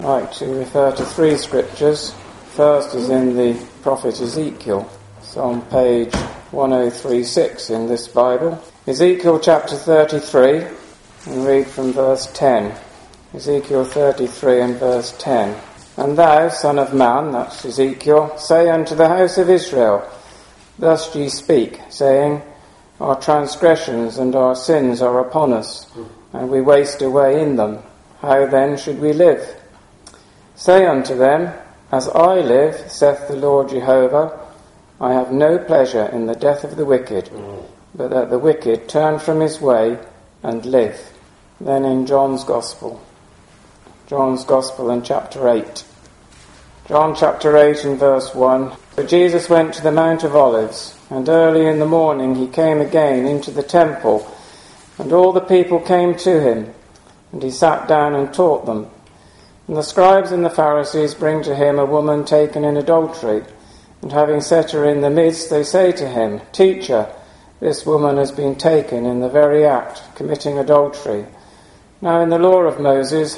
Right, to refer to three scriptures. First is in the prophet Ezekiel. It's on page 1036 in this Bible. Ezekiel chapter 33, and read from verse 10. Ezekiel 33 and verse 10. And thou, son of man, that's Ezekiel, say unto the house of Israel, thus ye speak, saying, our transgressions and our sins are upon us, and we waste away in them. How then should we live? Say unto them, as I live, saith the Lord Jehovah, I have no pleasure in the death of the wicked, but that the wicked turn from his way and live. Then in John's Gospel in chapter 8. John chapter 8 and verse 1. But Jesus went to the Mount of Olives, and early in the morning he came again into the temple, and all the people came to him, and he sat down and taught them. And the scribes and the Pharisees bring to him a woman taken in adultery, and having set her in the midst, they say to him, Teacher, this woman has been taken in the very act, committing adultery. Now in the law Moses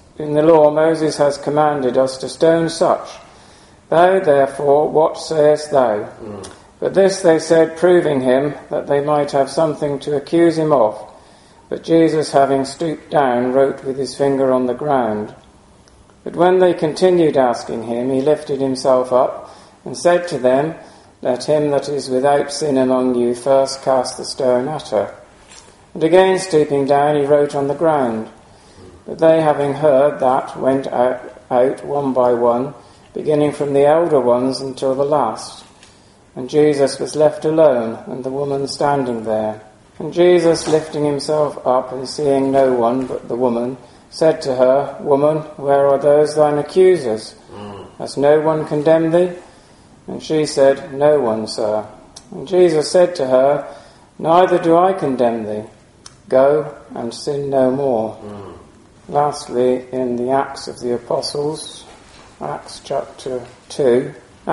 has commanded us to stone such. Thou therefore, what sayest thou? But this they said, proving him, that they might have something to accuse him of. But Jesus, having stooped down, wrote with his finger on the ground. But when they continued asking him, he lifted himself up and said to them, Let him that is without sin among you first cast the stone at her. And again stooping down, he wrote on the ground. But they, having heard that, went out one by one, beginning from the elder ones until the last. And Jesus was left alone, and the woman standing there. And Jesus, lifting himself up and seeing no one but the woman, said to her, Woman, where are those thine accusers? Has no one condemned thee? And she said, No one, sir. And Jesus said to her, Neither do I condemn thee. Go and sin no more. Lastly, in the Acts of the Apostles, Acts chapter 2,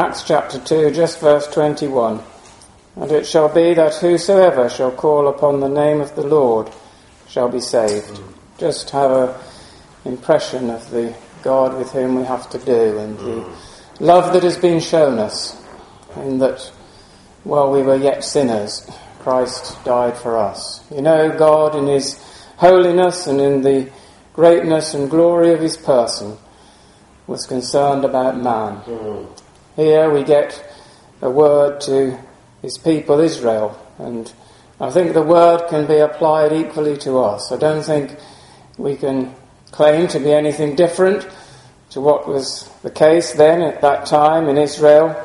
just verse 21. And it shall be that whosoever shall call upon the name of the Lord shall be saved. Just have an impression of the God with whom we have to do, and the love that has been shown us, in that while we were yet sinners, Christ died for us. You know, God in his holiness and in the greatness and glory of his person was concerned about man. Here we get a word to his people Israel, and I think the word can be applied equally to us. I don't think we can claim to be anything different to what was the case then at that time in Israel.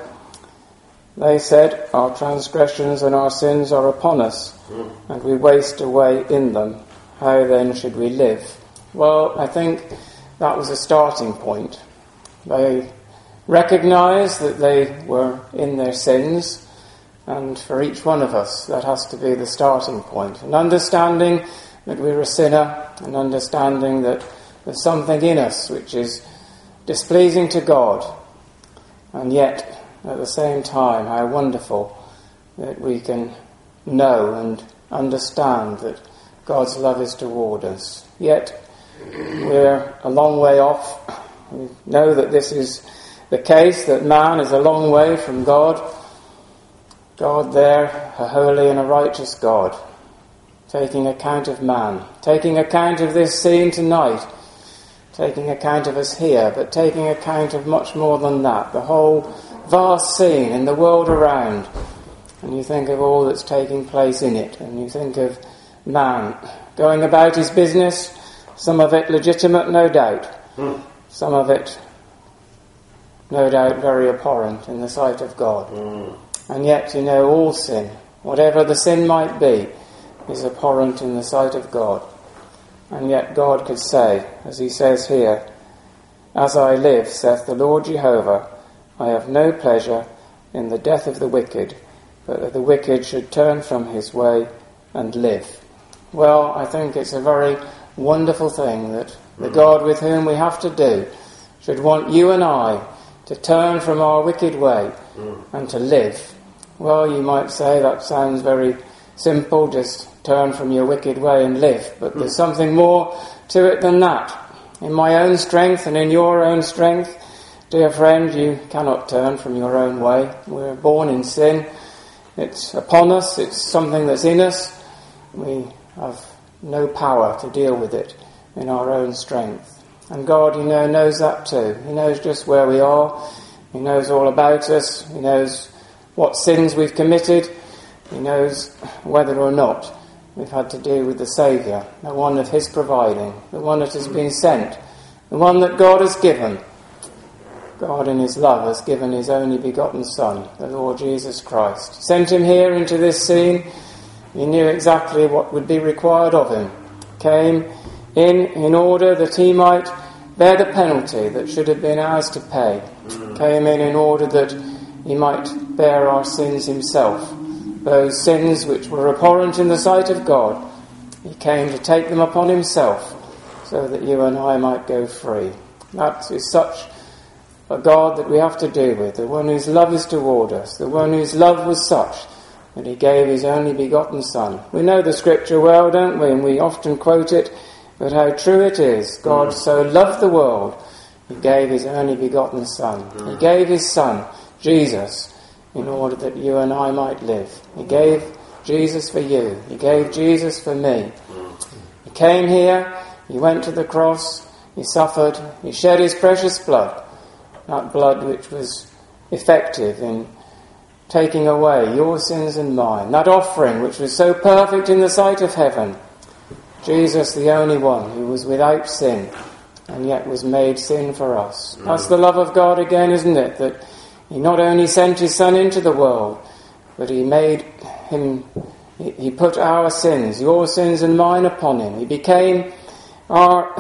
They said, our transgressions and our sins are upon us, and we waste away in them. How then should we live? Well, I think that was a starting point. They recognised that they were in their sins, and for each one of us that has to be the starting point. An understanding that we're a sinner, an understanding that there's something in us which is displeasing to God, and yet at the same time how wonderful that we can know and understand that God's love is toward us. Yet we're a long way off. We know that this is the case, that man is a long way from God. God there, a holy and a righteous God, taking account of man, taking account of this scene tonight, taking account of us here, but taking account of much more than that, the whole vast scene in the world around. And you think of all that's taking place in it, and you think of man going about his business, some of it legitimate, no doubt, some of it, no doubt, very abhorrent in the sight of God. And yet, you know, all sin, whatever the sin might be, is abhorrent in the sight of God. And yet God could say, as he says here, As I live, saith the Lord Jehovah, I have no pleasure in the death of the wicked, but that the wicked should turn from his way and live. Well, I think it's a very wonderful thing that the God with whom we have to do should want you and I to turn from our wicked way and to live. Well, you might say that sounds very simple, just turn from your wicked way and live. But there's something more to it than that. In my own strength and in your own strength, dear friend, you cannot turn from your own way. We're born in sin. It's upon us. It's something that's in us. We have no power to deal with it in our own strength. And God, knows that too. He knows just where we are. He knows all about us. He knows what sins we've committed. He knows whether or not we've had to deal with the Saviour, the one of his providing, the one that has been sent, the one that God has given. God in his love has given his only begotten Son, the Lord Jesus Christ. Sent him here into this scene. He knew exactly what would be required of him. Came in order that he might bear the penalty that should have been ours to pay. Came in order that he might bear our sins himself. Those sins which were abhorrent in the sight of God, he came to take them upon himself so that you and I might go free. That is such a God that we have to do with, the one whose love is toward us, the one whose love was such that he gave his only begotten Son. We know the scripture well, don't we? And we often quote it, but how true it is. God so loved the world, he gave his only begotten Son. He gave his Son, Jesus, in order that you and I might live. He gave Jesus for you. He gave Jesus for me. He came here, he went to the cross, he suffered, he shed his precious blood, that blood which was effective in taking away your sins and mine, that offering which was so perfect in the sight of heaven. Jesus, the only one who was without sin and yet was made sin for us. That's the love of God again, isn't it? That he not only sent his Son into the world, but he put our sins, your sins and mine, upon him. He became our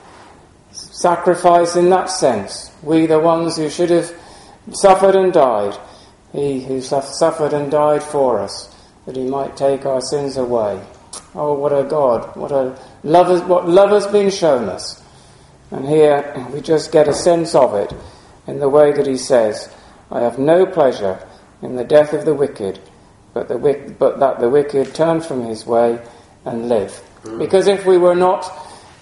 sacrifice in that sense. We, the ones who should have suffered and died, he who suffered and died for us, that he might take our sins away. Oh, what a God, what love has been shown us. And here we just get a sense of it in the way that he says, I have no pleasure in the death of the wicked, but that the wicked turn from his way and live. Because if we were not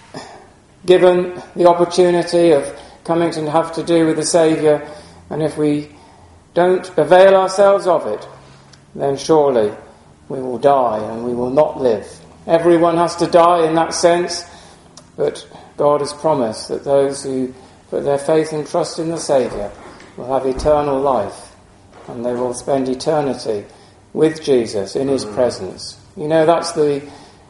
given the opportunity of coming to have to do with the Saviour, and if we don't avail ourselves of it, then surely we will die and we will not live. Everyone has to die in that sense, but God has promised that those who put their faith and trust in the Saviour will have eternal life, and they will spend eternity with Jesus in his presence. That's the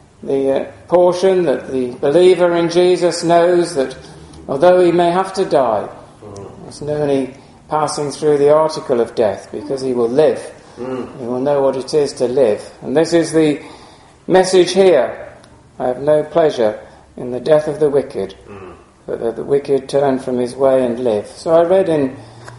portion that the believer in Jesus knows, that although he may have to die, it's only passing through the article of death, because he will live. He will know what it is to live. And this is the message here. I have no pleasure in the death of the wicked, but that the wicked turn from his way and live. So I read in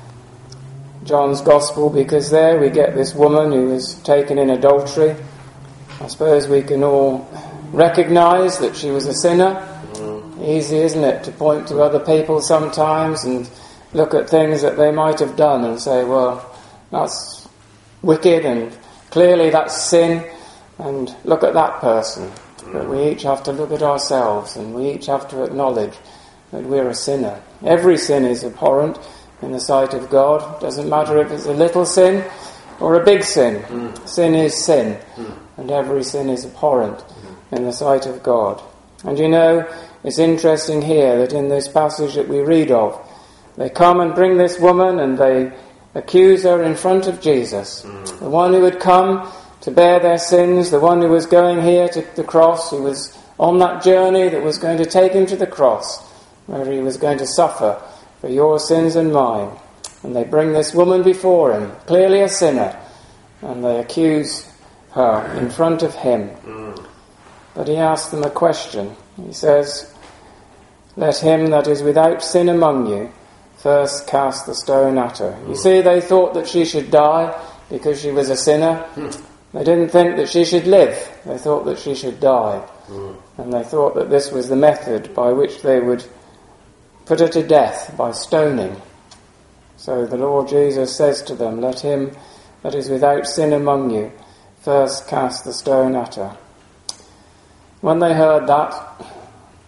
John's Gospel, because there we get this woman who was taken in adultery. I suppose we can all recognise that she was a sinner. Easy, isn't it, to point to other people sometimes and look at things that they might have done and say, well, that's wicked and clearly that's sin, and look at that person. But we each have to look at ourselves, and we each have to acknowledge that we're a sinner. Every sin is abhorrent in the sight of God. Doesn't matter if it's a little sin or a big sin. Sin is sin, and every sin is abhorrent in the sight of God. And it's interesting here that in this passage that we read of, they come and bring this woman and they accuse her in front of Jesus. The one who had come to bear their sins, the one who was going here to the cross, who was on that journey that was going to take him to the cross, where he was going to suffer for your sins and mine. And they bring this woman before him, clearly a sinner, and they accuse her in front of him. But he asks them a question. He says, let him that is without sin among you first cast the stone at her. You see, they thought that she should die because she was a sinner. They didn't think that she should live. They thought that she should die. And they thought that this was the method by which they would put her to death, by stoning. So the Lord Jesus says to them, let him that is without sin among you first cast the stone at her. When they heard that,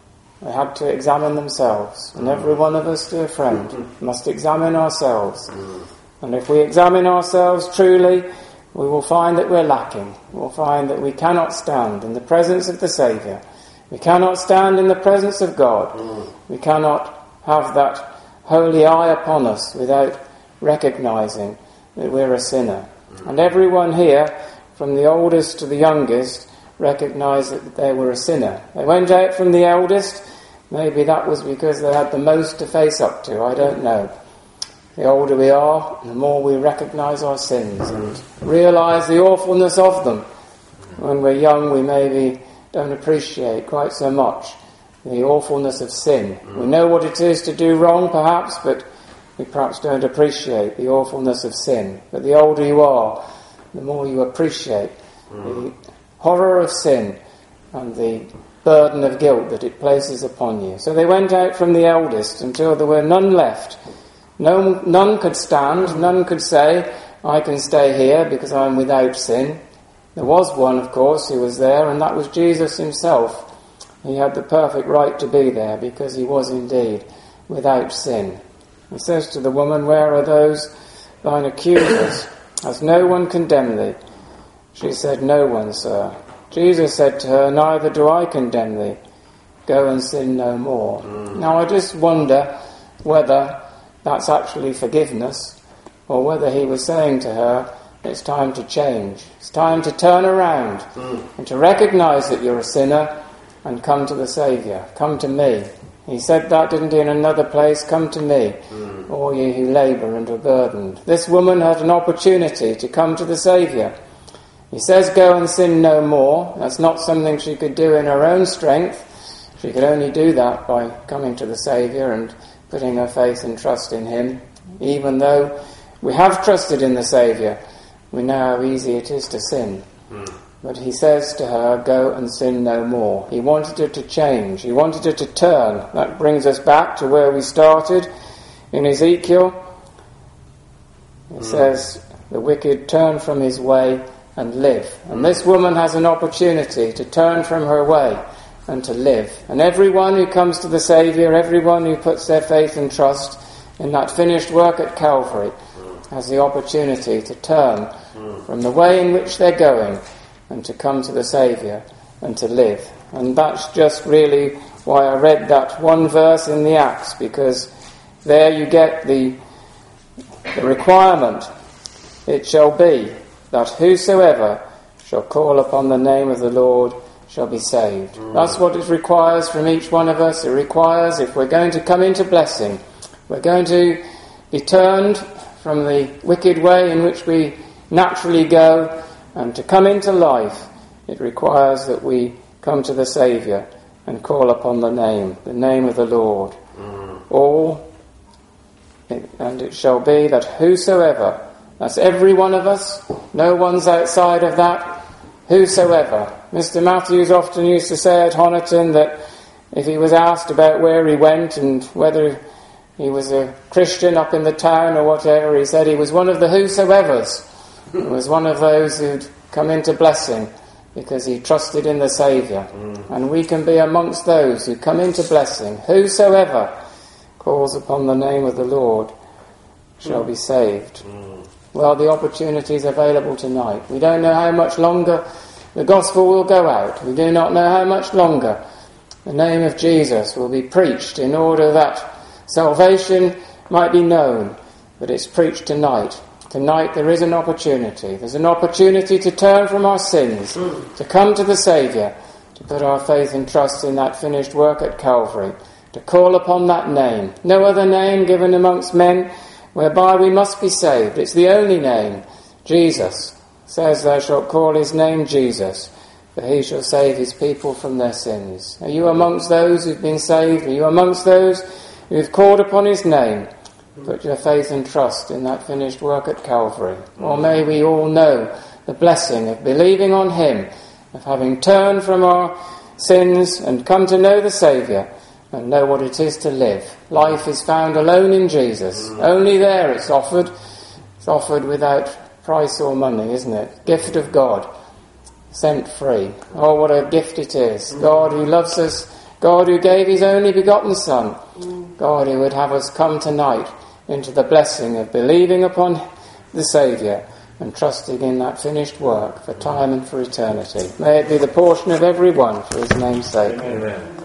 They had to examine themselves. And every one of us, dear friend, must examine ourselves. And if we examine ourselves truly, we will find that we're lacking. We'll find that we cannot stand in the presence of the Saviour. We cannot stand in the presence of God. We cannot have that holy eye upon us without recognising that we're a sinner. And everyone here, from the oldest to the youngest, recognised that they were a sinner. They went out from the eldest. Maybe that was because they had the most to face up to. I don't know. The older we are, the more we recognise our sins and realise the awfulness of them. When we're young, we maybe don't appreciate quite so much the awfulness of sin. We know what it is to do wrong, perhaps, but we perhaps don't appreciate the awfulness of sin. But the older you are, the more you appreciate the horror of sin and the burden of guilt that it places upon you. So they went out from the eldest until there were none left. None could stand, none could say, I can stay here because I'm without sin. There was one, of course, who was there, and that was Jesus himself. He had the perfect right to be there because he was indeed without sin. He says to the woman, where are those thine accusers? Has no one condemned thee? She said, no one, sir. Jesus said to her, neither do I condemn thee. Go and sin no more. Now I just wonder whether that's actually forgiveness, or whether he was saying to her, it's time to change. It's time to turn around and to recognise that you're a sinner and come to the Saviour. Come to me. He said that, didn't he, in another place? Come to me, all ye who labour and are burdened. This woman had an opportunity to come to the Saviour. He says, go and sin no more. That's not something she could do in her own strength. She could only do that by coming to the Saviour and putting her faith and trust in him. Even though we have trusted in the Saviour, we know how easy it is to sin. But he says to her, go and sin no more. He wanted her to change. He wanted her to turn. That brings us back to where we started in Ezekiel. It says, the wicked turn from his way and live. And this woman has an opportunity to turn from her way and to live. And everyone who comes to the Saviour, everyone who puts their faith and trust in that finished work at Calvary, has the opportunity to turn from the way in which they're going and to come to the Saviour and to live. And that's just really why I read that one verse in the Acts, because there you get the requirement. It shall be that whosoever shall call upon the name of the Lord shall be saved. That's what it requires from each one of us. It requires, if we're going to come into blessing, we're going to be turned from the wicked way in which we naturally go, and to come into life, it requires that we come to the Saviour and call upon the name of the Lord. And it shall be that whosoever, that's every one of us, no one's outside of that, whosoever. Mr. Matthews often used to say at Honiton that if he was asked about where he went and whether he was a Christian up in the town or whatever, he said he was one of the whosoevers. He was one of those who'd come into blessing because he trusted in the Saviour. And we can be amongst those who come into blessing. Whosoever calls upon the name of the Lord shall be saved. Well, the opportunity is available tonight. We don't know how much longer the gospel will go out. We do not know how much longer the name of Jesus will be preached in order that salvation might be known. But it's preached tonight. Tonight there is an opportunity. There's an opportunity to turn from our sins, to come to the Saviour, to put our faith and trust in that finished work at Calvary, to call upon that name. No other name given amongst men whereby we must be saved. It's the only name. Jesus says, thou shalt call his name Jesus, for he shall save his people from their sins. Are you amongst those who've been saved? Are you amongst those who've called upon his name? Put your faith and trust in that finished work at Calvary. Or may we all know the blessing of believing on him, of having turned from our sins and come to know the Saviour and know what it is to live. Life is found alone in Jesus. Only there it's offered. It's offered without price or money, isn't it? Gift of God, sent free. Oh, what a gift it is. God who loves us, God who gave his only begotten Son. God who would have us come tonight into the blessing of believing upon the Saviour and trusting in that finished work for time and for eternity. May it be the portion of every one for his name's sake. Amen.